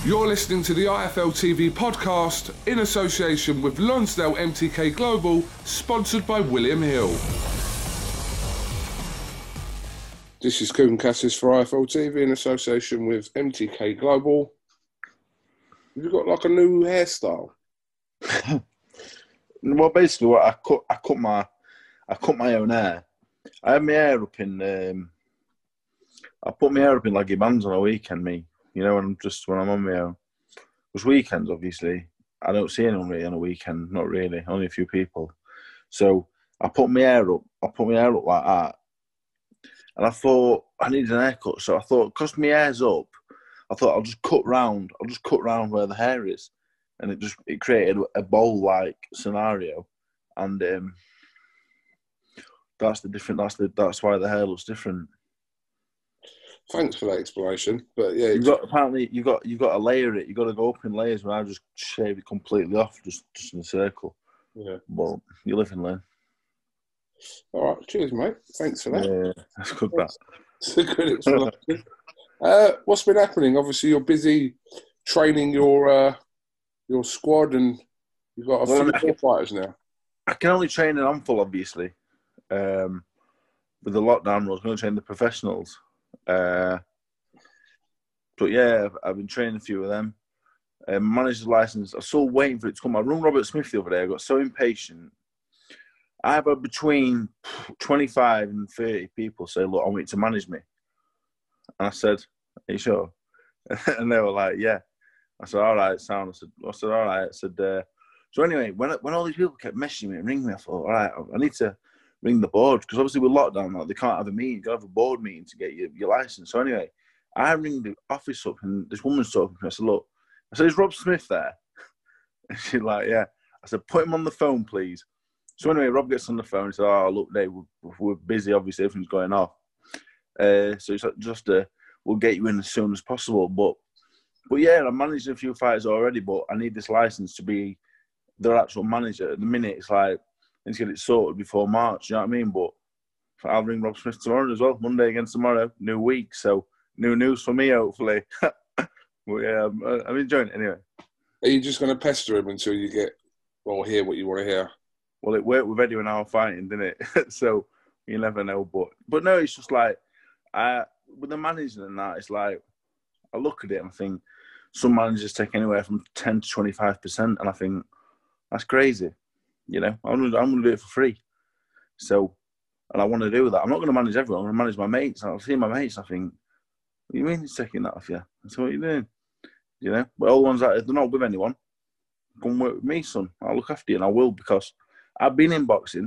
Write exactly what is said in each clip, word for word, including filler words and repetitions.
You're listening to the I F L T V podcast in association with Lonsdale M T K Global, sponsored by William Hill. This is Kugan Cassis for I F L T V in association with M T K Global. Have you got like a new hairstyle? Well, basically, what I cut, I cut my, I cut my own hair. I had my hair up in, um, I put my hair up in leggy bands on a weekend. Me, you know, when I'm just when I'm on my own. Because weekends, obviously, I don't see anyone really on a weekend. Not really, only a few people. So I put my hair up. I put my hair up like that, and I thought I needed an haircut. So I thought, because my hair's up, I thought I'll just cut round. I'll just cut round where the hair is. And it just it created a bowl-like scenario, and um, that's the different. That's the that's why the hair looks different. Thanks for that explanation. But yeah, you've got apparently you got you got to layer it. You got to go up in layers. When I just shave it completely off, just just in a circle. Yeah. Well, you live and learn. All right. Cheers, mate. Thanks for that. Yeah, that's good. That. It's a good explanation. uh, what's been happening? Obviously, you're busy training your. Uh, Your squad, and you've got a well, few more fighters now. I can only train an handful, obviously. Um, with the lockdown rules, I can only train the professionals. Uh, but yeah, I've, I've been training a few of them. Um, manager's license, I'm still waiting for it to come. I run Robert Smith the other day. I got so impatient. I have between twenty-five and thirty people say, "Look, I want you to manage me." And I said, "Are you sure?" And they were like, "Yeah." I said, all right, sound. I said, I said, all right. I said, uh, so anyway, when when all these people kept messaging me and ringing me, I thought, all right, I need to ring the board, because obviously with lockdown, like, they can't have a meeting. You've got to have a board meeting to get your, your license. So anyway, I ring the office up, and this woman's talking to me. I said, look, I said, is Rob Smith there? And she's like, yeah. I said, put him on the phone, please. So anyway, Rob gets on the phone and said, oh, look, Dave, we're, we're busy, obviously, everything's going off. Uh, so it's just, uh, we'll get you in as soon as possible, but But yeah, I'm managing a few fighters already, but I need this license to be their actual manager. At the minute, it's like, I need to get it sorted before March, you know what I mean? But I'll ring Rob Smith tomorrow as well, Monday against tomorrow, new week, so new news for me, hopefully. But yeah, I'm, I'm enjoying it anyway. Are you just going to pester him until you get, or hear what you want to hear? Well, it worked with Eddie when I was fighting, didn't it? So you never know. But but no, it's just like, I, with the manager and that, it's like, I look at it and I think, some managers take anywhere from ten to twenty-five percent, and I think that's crazy. You know, I'm going to I'm going to do it for free. So, and I want to do that. I'm not going to manage everyone. I'm going to manage my mates. And I'll see my mates. And I think, what do you mean he's taking that off you? That's what you're doing. You know, but all the ones that if they're not with anyone, come work with me, son. I'll look after you, and I will, because I've been in boxing.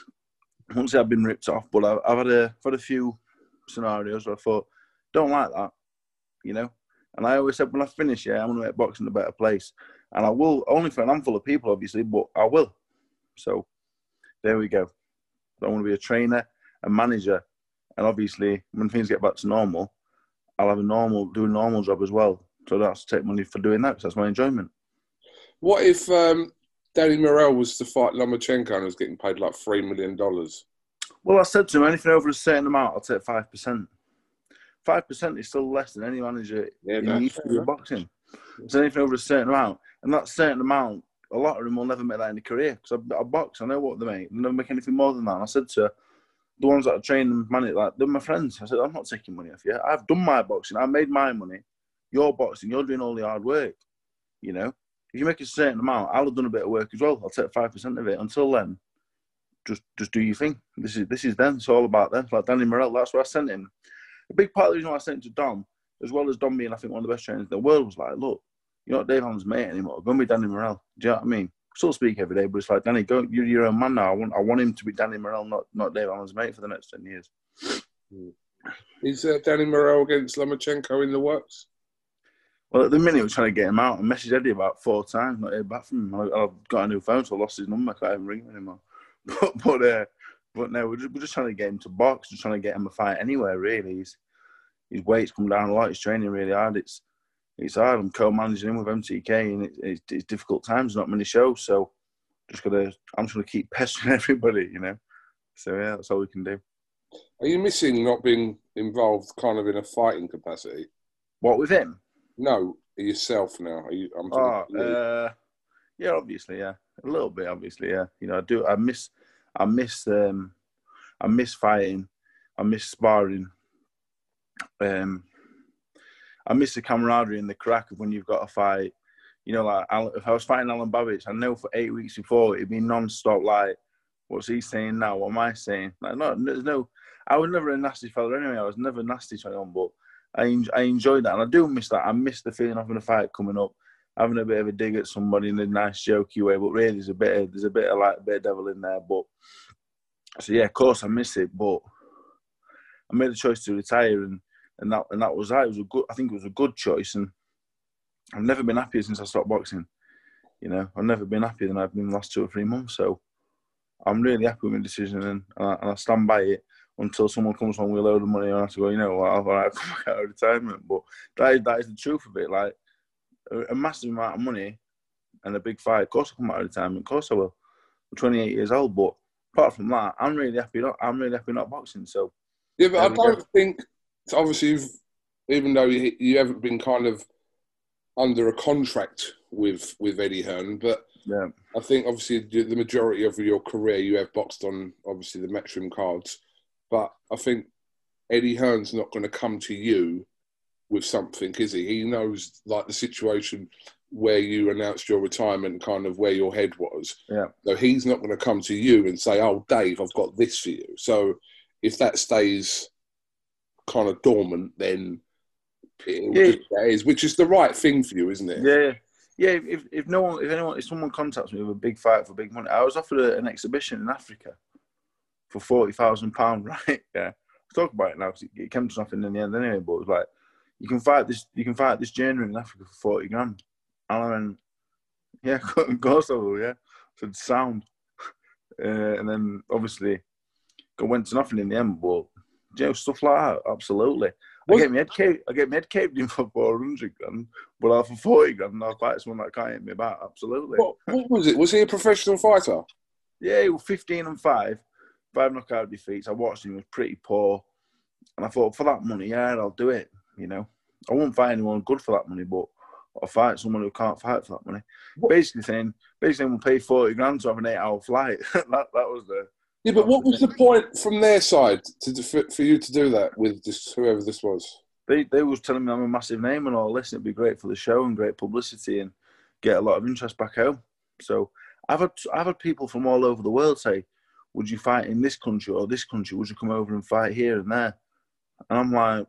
I won't say I've been ripped off, but I've, I've had a I've had a few scenarios where I thought, don't like that. You know. And I always said, when I finish, yeah, I'm going to make boxing a better place. And I will, only for an handful of people, obviously, but I will. So, there we go. I want to be a trainer, a manager, and obviously, when things get back to normal, I'll have a normal, do a normal job as well. So I don't have to take money for doing that, because that's my enjoyment. What if um, Danny Morrell was to fight Lomachenko and was getting paid like three million dollars? Well, I said to him, anything over a certain amount, I'll take five percent. Five percent is still less than any manager yeah, in the history of boxing. It's anything over a certain amount, and that certain amount, a lot of them will never make that in a career. Because I, I box, I know what they make. They never make anything more than that. And I said to the ones that I train and manage, like they're my friends. I said, I'm not taking money off you. I've done my boxing. I made my money. You're boxing. You're doing all the hard work. You know, if you make a certain amount, I'll have done a bit of work as well. I'll take five percent of it. Until then, just just do your thing. This is this is them. It's all about them. Like Danny Morrell, that's what I sent him. A big part of the reason why I sent it to Dom, as well as Dom being, I think, one of the best trainers in the world, was like, look, you're not Dave Allen's mate anymore. Go and be Danny Morrell. Do you know what I mean? Still speak every day, but it's like, Danny, go, you're your own man now. I want I want him to be Danny Morrell, not, not Dave Allen's mate for the next ten years. Is uh, Danny Morrell against Lomachenko in the works? Well, at the minute, we're trying to get him out. I messaged Eddie about four times, not heard back from him. I, I've got a new phone, so I lost his number. I can't even ring him anymore. But, but, uh, but no, we're just, we're just trying to get him to box, just trying to get him a fight anywhere, really. He's, His weight's come down a lot. He's training really hard. It's it's hard. I'm co-managing him with M T K, and it, it's, it's difficult times. Not many shows, so just gotta. I'm just gonna keep pestering everybody, you know. So yeah, that's all we can do. Are you missing not being involved, kind of in a fighting capacity? What with him? No, yourself now? Are you, I'm Oh, talking uh, yeah, obviously, yeah, a little bit, obviously, yeah. You know, I do. I miss, I miss, um, I miss fighting. I miss sparring. Um, I miss the camaraderie and the crack of when you've got a fight. You know, like if I was fighting Alan Babbage, I know for eight weeks before it'd be non-stop. Like, what's he saying now? What am I saying? Like, no, there's no. I was never a nasty fella anyway. I was never nasty to anyone, but I I enjoyed that, and I do miss that. I miss the feeling of having a fight coming up, having a bit of a dig at somebody in a nice, jokey way. But really, there's a bit of there's a bit of like a bit of devil in there. But so yeah, of course I miss it. But I made the choice to retire, and and that and that was that. It was a good. I think it was a good choice, and I've never been happier since I stopped boxing. You know, I've never been happier than I've been the last two or three months. So I'm really happy with my decision, and, and, I, and I stand by it until someone comes home with a load of money and I have to go, you know what, I'll, I'll come back out of retirement. But that is, that is the truth of it. Like, a, a massive amount of money and a big fight, of course I'll come out of retirement, of course I will. I'm twenty-eight years old, but apart from that, I'm really happy not, I'm really happy not boxing. So yeah, but I don't go. think, obviously, you've, even though you, you haven't been kind of under a contract with with Eddie Hearn, but yeah. I think obviously the majority of your career you have boxed on obviously the Matchroom cards, but I think Eddie Hearn's not going to come to you with something, is he? He knows like the situation where you announced your retirement, kind of where your head was. Yeah. So he's not going to come to you and say, "Oh, Dave, I've got this for you." So if that stays kind of dormant, then it yeah. just, that is, which is the right thing for you, isn't it? Yeah. Yeah, if if no one, if anyone, if someone contacts me with a big fight for big money, I was offered a, an exhibition in Africa for forty thousand pounds, right? Yeah, let's talk about it now because it, it came to nothing in the end anyway. But it was like, you can fight this, you can fight this January in Africa for forty grand, and I went, yeah, of course I will, yeah. So it's sound, uh, and then obviously, it went to nothing in the end. But you know, stuff like that, absolutely. I get my head caved. I get my head caved in for four hundred grand, but I'll for forty grand, I'll fight someone that can't hit me back. Absolutely. What, what was it? Was he a professional fighter? Yeah, he was fifteen and five, five knockout defeats. I watched him; he was pretty poor, and I thought, for that money, yeah, I'll do it. You know, I won't fight anyone good for that money, but I'll fight someone who can't fight for that money. What? Basically saying, basically, we'll pay forty grand to have an eight-hour flight. that that was the. Yeah, but what was the point from their side to for, for you to do that with this whoever this was? They they was telling me I'm a massive name and all this, and it'd be great for the show and great publicity and get a lot of interest back home. So I've had I've had people from all over the world say, "Would you fight in this country or this country? Would you come over and fight here and there?" And I'm like,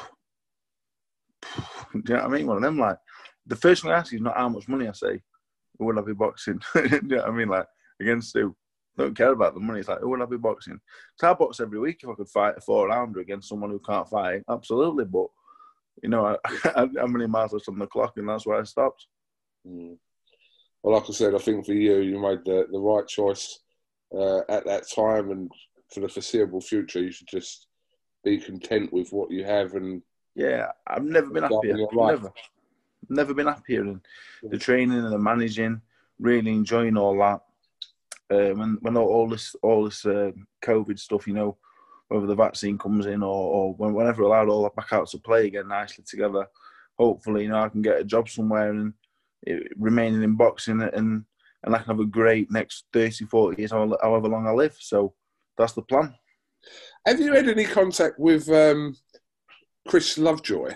do you know what I mean? One of them, like, the first thing I ask is not how much money I say. Who will I be boxing? Do you know what I mean? Like, against who? Don't care about the money. It's like, who will I be boxing? So I box every week if I could fight a four-rounder against someone who can't fight. Absolutely. But, you know, I, I, how many miles left on the clock, and that's where I stopped. Mm. Well, like I said, I think for you, you made the, the right choice uh, at that time, and for the foreseeable future, you should just be content with what you have. And yeah, I've never been happier. Never. Never been happier. And the training and the managing, really enjoying all that. Uh, when when all this all this uh, COVID stuff, you know, whether the vaccine comes in or, or whenever allowed all that back out to play again nicely together, hopefully, you know, I can get a job somewhere and it, remaining in boxing and and I can have a great next thirty, forty years, however long I live. So that's the plan. Have you had any contact with um, Chris Lovejoy?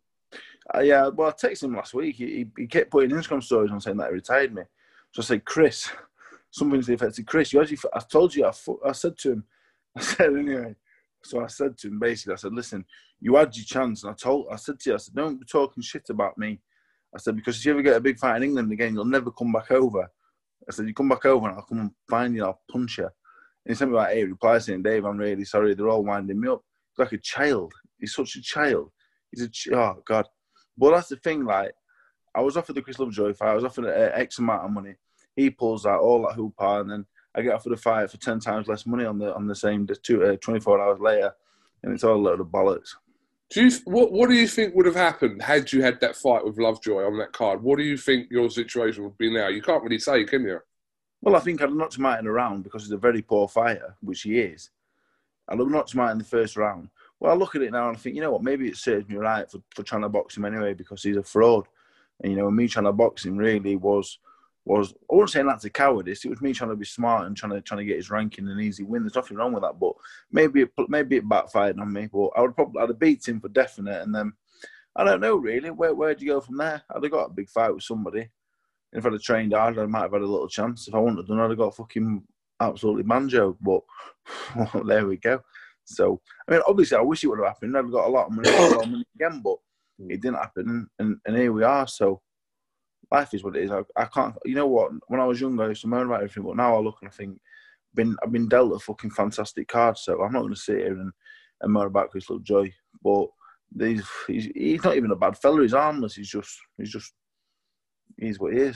Uh, yeah, well, I texted him last week. He, he kept putting Instagram stories on saying that he retired me. So I said, Chris, something to the effect of, Chris, you actually, I told you, I, I said to him, I said anyway, so I said to him basically, I said, listen, you had your chance. And I told, I said to you, I said, don't be talking shit about me. I said, because if you ever get a big fight in England again, you'll never come back over. I said, you come back over and I'll come and find you, I'll punch you. And he sent me like, hey, reply saying, Dave, I'm really sorry. They're all winding me up. He's like a child. He's such a child. He's a, ch- oh, God. But that's the thing, like, I was offered the Chris Lovejoy fight. I was offered uh, X amount of money. He pulls out all that hoopah, and then I get offered a fight for ten times less money on the on the same two, uh, twenty-four hours later, and it's all a load of bollocks. Do you what What do you think would have happened had you had that fight with Lovejoy on that card? What do you think your situation would be now? You can't really say, can you? Well, I think I'd knocked him out in a round because he's a very poor fighter, which he is. I'd have knocked him out in the first round. Well, I look at it now and I think, you know what, maybe it serves me right for, for trying to box him anyway because he's a fraud. And, you know, me trying to box him really was, was I wouldn't say an act of cowardice. It was me trying to be smart and trying to trying to get his ranking an easy win. There's nothing wrong with that. But maybe it, maybe it backfired on me. But I would probably I'd have beat him for definite. And then, I don't know, really. Where, where'd you go from there? I'd have got a big fight with somebody. And if I'd have trained hard, I might have had a little chance. If I wouldn't have done, I'd have got fucking absolutely banjo. But well, there we go. So, I mean, obviously, I wish it would have happened. I'd have got a lot of money, a lot of money again, but it didn't happen. And, and here we are. So, life is what it is. I, I can't, you know what? When I was younger, I used to moan about everything, but now I look and I think, been, I've been dealt a fucking fantastic card, so I'm not going to sit here and, and moan about Chris Lovejoy. But he's, he's, he's not even a bad fella. He's harmless. He's just, he's just, he's what he is.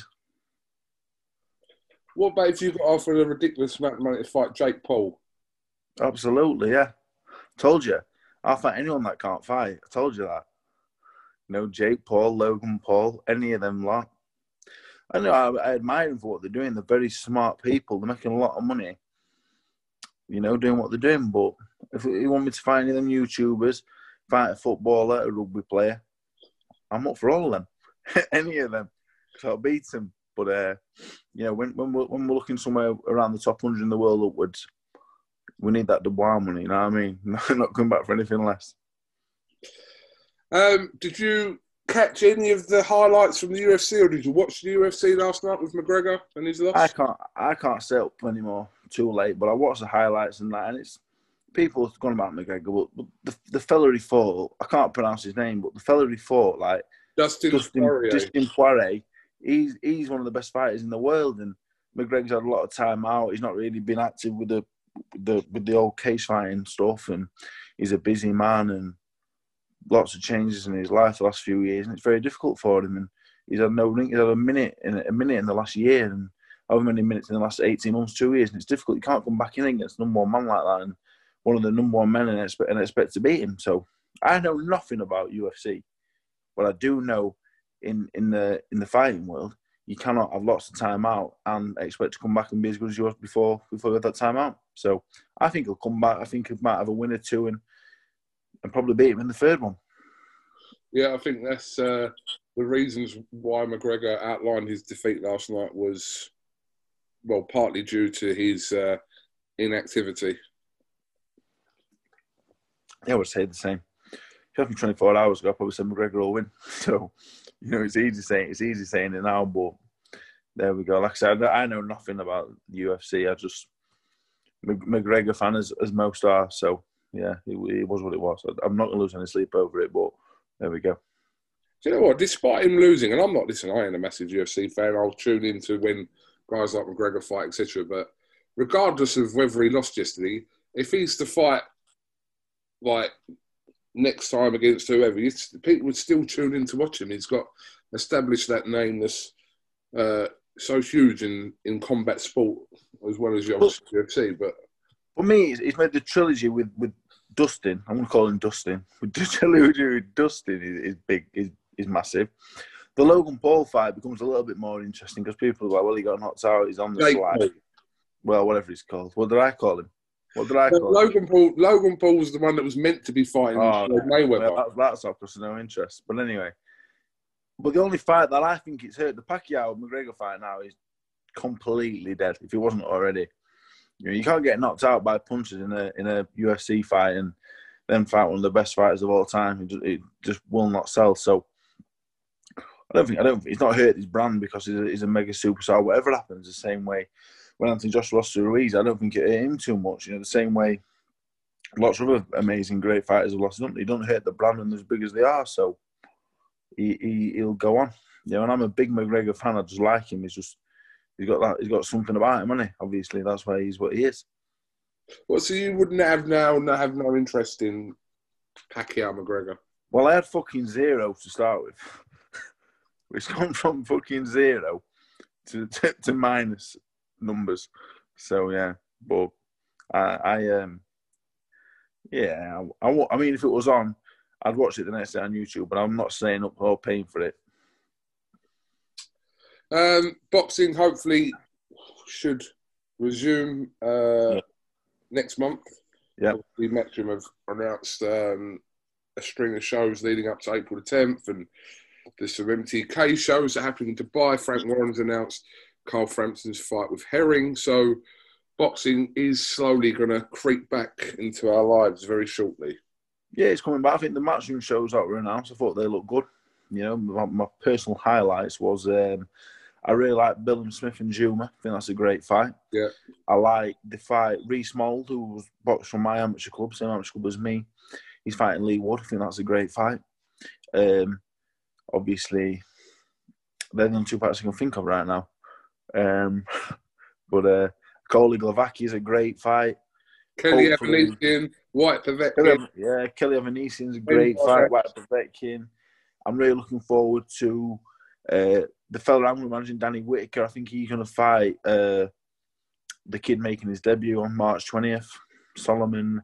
What about if you got offered a ridiculous amount of money to fight Jake Paul? Absolutely, yeah. Told you. I'll fight anyone that can't fight. I told you that. You know, Jake Paul, Logan Paul, any of them lot. I know I, I admire them for what they're doing. They're very smart people. They're making a lot of money, you know, doing what they're doing. But if you want me to fight any of them YouTubers, fight a footballer, a rugby player, I'm up for all of them. Any of them. So I'll beat them. But, uh, you know, when, when, we're, when we're looking somewhere around the top one hundred in the world upwards, we need that double R money, you know what I mean? Not coming back for anything less. Um, did you catch any of the highlights from the U F C, or did you watch the U F C last night with McGregor and his loss? I can't, I can't stay up anymore. Too late. But I watched the highlights and that, and it's people have gone about McGregor. But the the fella he fought, I can't pronounce his name, but the fella he fought, like Dustin Dustin Poirier. Dustin Poirier, he's he's one of the best fighters in the world, and McGregor's had a lot of time out. He's not really been active with the with the with the old cage fighting stuff, and he's a busy man and lots of changes in his life the last few years, and it's very difficult for him. And he's had no ring. He's had a minute in a minute in the last year, and however many minutes in the last eighteen months, two years, and it's difficult. You can't come back in against number one man like that, and one of the number one men, and expect and expect to beat him. So I know nothing about U F C, but I do know in in the in the fighting world, you cannot have lots of time out and expect to come back and be as good as you was before before you had that time out. So I think he'll come back. I think he might have a win or two and and probably beat him in the third one. Yeah, I think that's uh, the reasons why McGregor outlined his defeat last night was, well, partly due to his uh, inactivity. Yeah, I would say the same. If you asked me twenty-four hours ago, I probably said McGregor will win. So, you know, it's easy saying it's easy saying it now, but there we go. Like I said, I know nothing about the U F C. I just McGregor fan as, as most are. So yeah, it, it was what it was. I'm not going to lose any sleep over it, but there we go. Do you know what? Despite him losing, and I'm not listening, I ain't a massive U F C fan. I'll tune into when guys like McGregor fight, et cetera. But regardless of whether he lost yesterday, if he's to fight like next time against whoever, people would still tune in to watch him. He's got established that name that's uh, so huge in, in combat sport as well as your U F C. But for me, he's made the trilogy with, with Dustin. I'm going to call him Dustin. With the trilogy with Dustin is, is big, is, is massive. The Logan Paul fight becomes a little bit more interesting because people are like, well, he got knocked out, he's on the Jake slide. Paul. Well, whatever he's called. What did I call him? What did I call Logan him? Paul, Logan Paul was the one that was meant to be fighting oh, Floyd Mayweather. Well, that's, that's obviously no interest. But anyway, but the only fight that I think it's hurt, the Pacquiao-McGregor fight now is completely dead, if it wasn't already. You know, you can't get knocked out by punches in a in a U F C fight and then fight one of the best fighters of all time. It just, it just will not sell. So I don't think I don't. He's not hurt his brand because he's a, he's a mega superstar. Whatever happens, the same way when Anthony Joshua lost to Ruiz, I don't think it hurt him too much. You know, the same way lots of other amazing, great fighters have lost. He don't hurt the brand and as big as they are. So he, he he'll go on. You know, and I'm a big McGregor fan. I just like him. He's just he's got that. He's got something about him, hasn't he? Obviously, that's why he's what he is. Well, so you wouldn't have now no, have no interest in Pacquiao McGregor? Well, I had fucking zero to start with. It's gone from fucking zero to, to to minus numbers. So yeah, but I, I um yeah, I, I, I mean, if it was on, I'd watch it the next day on YouTube. But I'm not staying up or paying for it. Um, boxing hopefully should resume uh, yeah. next month. Yeah, the Matchroom have announced um, a string of shows leading up to April the tenth, and there's some M T K shows that are happening in Dubai. Frank Warren's announced Carl Frampton's fight with Herring. So boxing is slowly going to creep back into our lives very shortly. Yeah, it's coming back. I think the matchroom shows that were announced, I thought they looked good. You know, my, my personal highlights was um, I really like Billam Smith and Juma. I think that's a great fight. Yeah. I like the fight Reese Mould, who was boxed from my amateur club, same amateur club as me. He's fighting Lee Wood. I think that's a great fight. Um, obviously, they're the only two fights I can think of right now. Um, but uh, Coley Glavaki is a great fight. Kelly Evanesian, White Povetkin. Yeah, Kelly Evanesian is a great fight. White Povetkin. I'm really looking forward to uh, the fella I'm managing, Danny Whitaker. I think he's going to fight uh, the kid making his debut on March twentieth, Solomon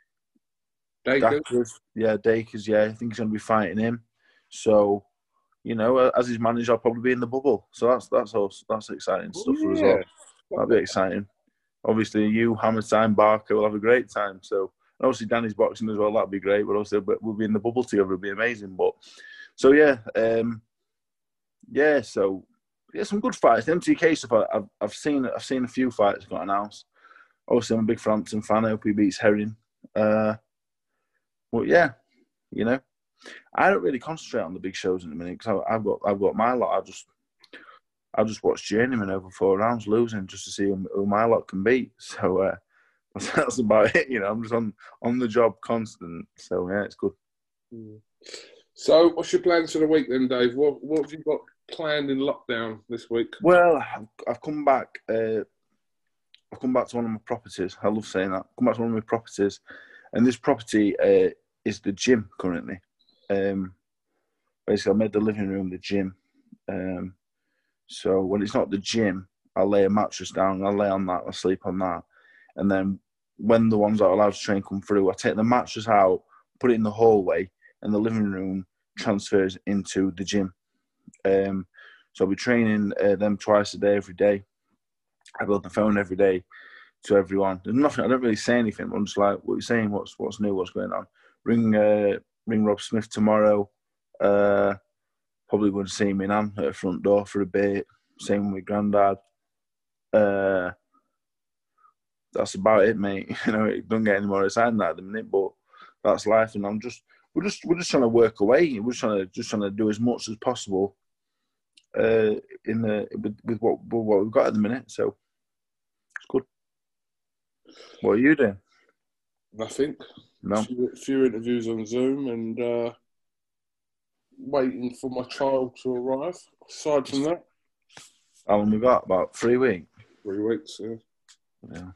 Dakers. Yeah, Dakers, yeah. I think he's going to be fighting him. So, you know, as his manager, I'll probably be in the bubble. So that's that's also, that's exciting stuff yeah. as well. That'll be exciting. Obviously, you, Hammer Time, Barker will have a great time. So, and obviously, Danny's boxing as well. That'd be great. But also, we'll be in the bubble together. It'll be amazing. But so yeah, um, yeah. So yeah, some good fights. The M T K stuff. I've I've seen I've seen a few fights got announced. Obviously, I'm a big Frampton fan. I hope he beats Herring. Uh, but yeah, you know, I don't really concentrate on the big shows in a minute because I've got I've got my lot. I just I just watch Journeyman over four rounds losing just to see who, who my lot can beat. So uh, that's about it. You know, I'm just on on the job constant. So yeah, it's good. So, what's your plans for the week then, Dave? What what have you got planned in lockdown this week? Well, I've, I've come back. Uh, I've come back to one of my properties. I love saying that. I've come back to one of my properties, and this property uh, is the gym currently. Um, basically, I made the living room the gym. Um, so when it's not the gym, I lay a mattress down. I lay on that. I sleep on that, and then when the ones that are allowed to train come through, I take the mattress out, put it in the hallway, and the living room transfers into the gym. Um, so I'll be training uh, them twice a day, every day. I go on the phone every day to everyone. There's nothing. I don't really say anything. I'm just like, what are you saying? What's what's new? What's going on? Ring uh, ring Rob Smith tomorrow. Uh, probably going to see me nan at the front door for a bit. Same with my granddad. Uh, that's about it, mate. You know, it doesn't get any more exciting than that at the minute, but that's life. And I'm just we're just we're just trying to work away. We're just trying to just trying to do as much as possible. Uh, in the with, with what with what we've got at the minute, so it's good. What are you doing? Nothing. No. A few, few interviews on Zoom and uh, waiting for my child to arrive. Aside from that, how long we got? About three weeks. Three weeks. Yeah. Yeah.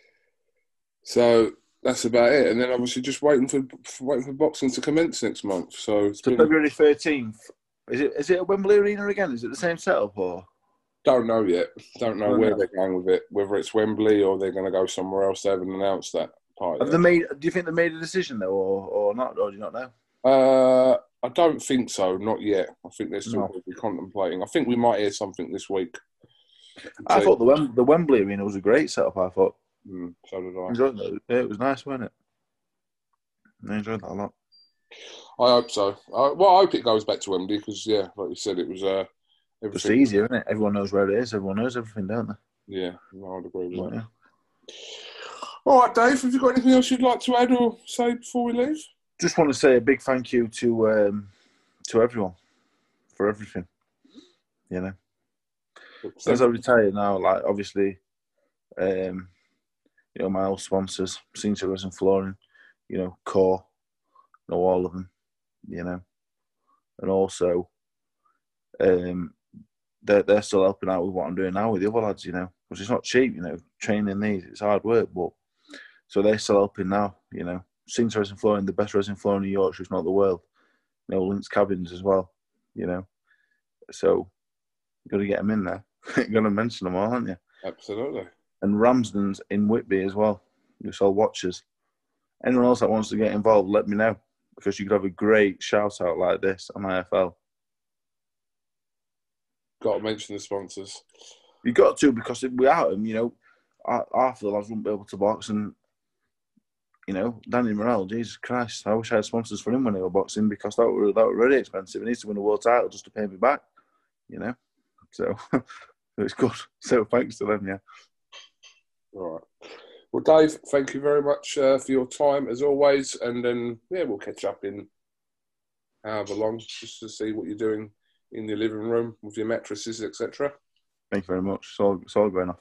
So that's about it, and then obviously just waiting for, for waiting for boxing to commence next month. So it's so been... February thirteenth. Is it is it at Wembley Arena again? Is it the same setup or? Don't know yet. Don't know Don't where know. they're going with it. Whether it's Wembley or they're going to go somewhere else. They haven't announced that part Have yet. they made? Do you think they made a decision though, or or not? Or do you not know? Uh, I don't think so. Not yet. I think they're still No. going to be contemplating. I think we might hear something this week. I So, thought the Wem- the Wembley Arena was a great setup. I thought. mm, so did I. Enjoyed that. Yeah, it was nice, wasn't it? I enjoyed that a lot. I hope so. I, well, I hope it goes back to Wembley because, yeah, like you said, it was uh, It's everything. easier, isn't it? Everyone knows where it is. Everyone knows everything, don't they? Yeah, no, I'd agree with Well, that. yeah. All right, Dave, have you got anything else you'd like to add or say before we leave? Just want to say a big thank you to um, to everyone for everything. You know, so as I retire now, like obviously, um, you know, my old sponsors, Cincha Resin Flooring, you know, Core, know all of them, you know, and also, um, they're they're still helping out with what I'm doing now with the other lads, you know, because it's not cheap, you know, training these, it's hard work, but so they're still helping now, you know. Cincha Resin Flooring, the best resin flooring in Yorkshire, if not the world. You know, Lynx Cabins as well, you know. So, you've got to get them in there. You've got to mention them all, aren't you? Absolutely. And Ramsden's in Whitby as well. You sell watches. Anyone else that wants to get involved, let me know. Because you could have a great shout-out like this on I F L. Got to mention the sponsors. You've got to, because without them, you know, half of the lads wouldn't be able to box. And you know, Danny Morrell, Jesus Christ, I wish I had sponsors for him when he was boxing, because that were that were really expensive. He needs to win a world title just to pay me back, you know. So it's good. So thanks to them, yeah. All right. Well, Dave, thank you very much uh, for your time as always, and then yeah, we'll catch up in however long just to see what you're doing in your living room with your mattresses, et cetera. Thank you very much. It's all, it's all going off.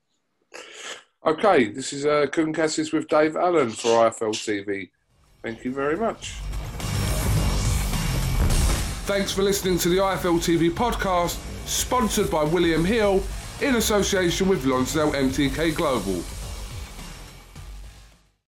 Okay, this is uh, Kugan Cassius with Dave Allen for I F L T V. Thank you very much. Thanks for listening to the I F L T V podcast, sponsored by William Hill in association with Lonsdale M T K Global.